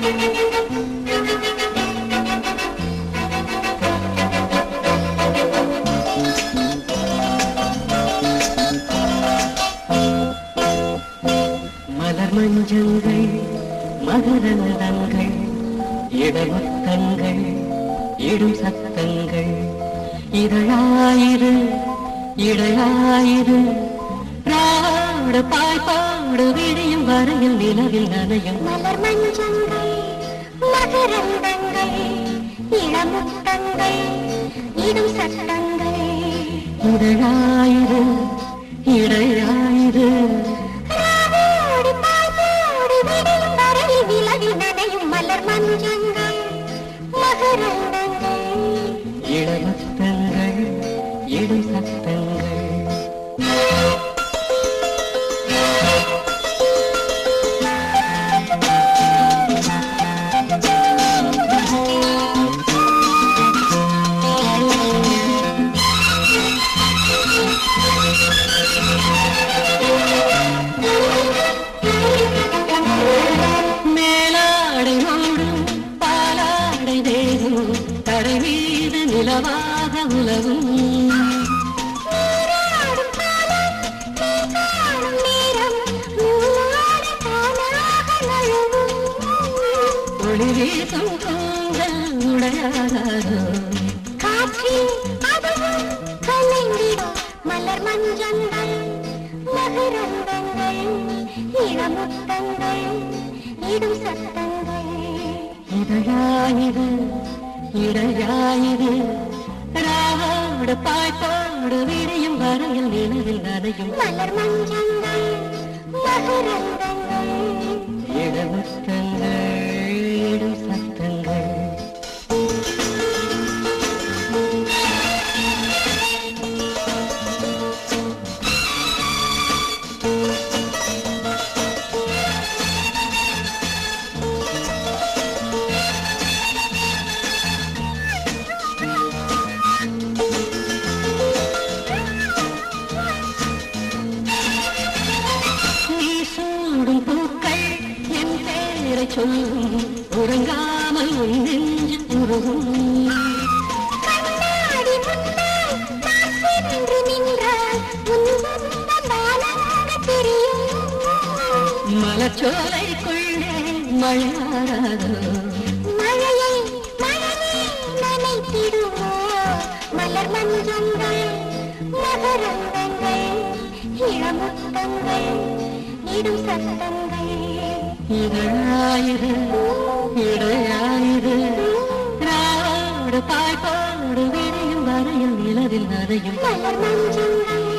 மஞ்சங்கள் மகரந்தங்கள் இடமுத்தங்கள் இடும் சத்தங்கள் இதழாயிரு இடையாயிரு ராடு பாய்பாடு விடியும் வரையில் நிலவில் நனையும் மலர் மஞ்சங்கள் மகரந்தங்கள் இளமுத்தங்கள் இடும் சத்தங்கள் இதழாயிரு இடையாயிரு மலர் மஞ்சங்கள் மகரந்தங்கள் இளமுத்தங்கள் இடும் சத்தங்கள் நிலவாக உலகும் ஒளி வீசும் தூங்கல் உடையாதோ காற்றில் அதுவும் கலைந்திடும் மலர் மஞ்சங்கள் மகரந்தங்கள் இளமுத்தங்கள் இடும் சத்தங்கள் இதழாயிரு இடையாயிரு ராவோடு பாய்பாடு விரியும் வரையில் நிலவில் நனையும் மலர் மஞ்சங்கள் மகரந்தங்கள் இளமுத்தங்கள் இடும் சத்தங்கள் சொல்லும் உறங்காமல் உன் நெஞ்சு உருகும் கண்ணாடி முன்னால் நான் சென்று நின்றால் உன் சொந்தம் வானமாக தெரியும் மலச்சோலைக்குள்ளே மழையாராதோ மழையை மழையே நனைத்திடுமோ மலர் மஞ்சங்கள் மகரந்தங்கள் இளமுத்தங்கள் இடும் சத்தங்கள் இதழாயிரு இடையாயிரு ராடு பாய்பாடு விரியும் வரையில் நிலவில் நனையும் மலர் மஞ்சங்கள்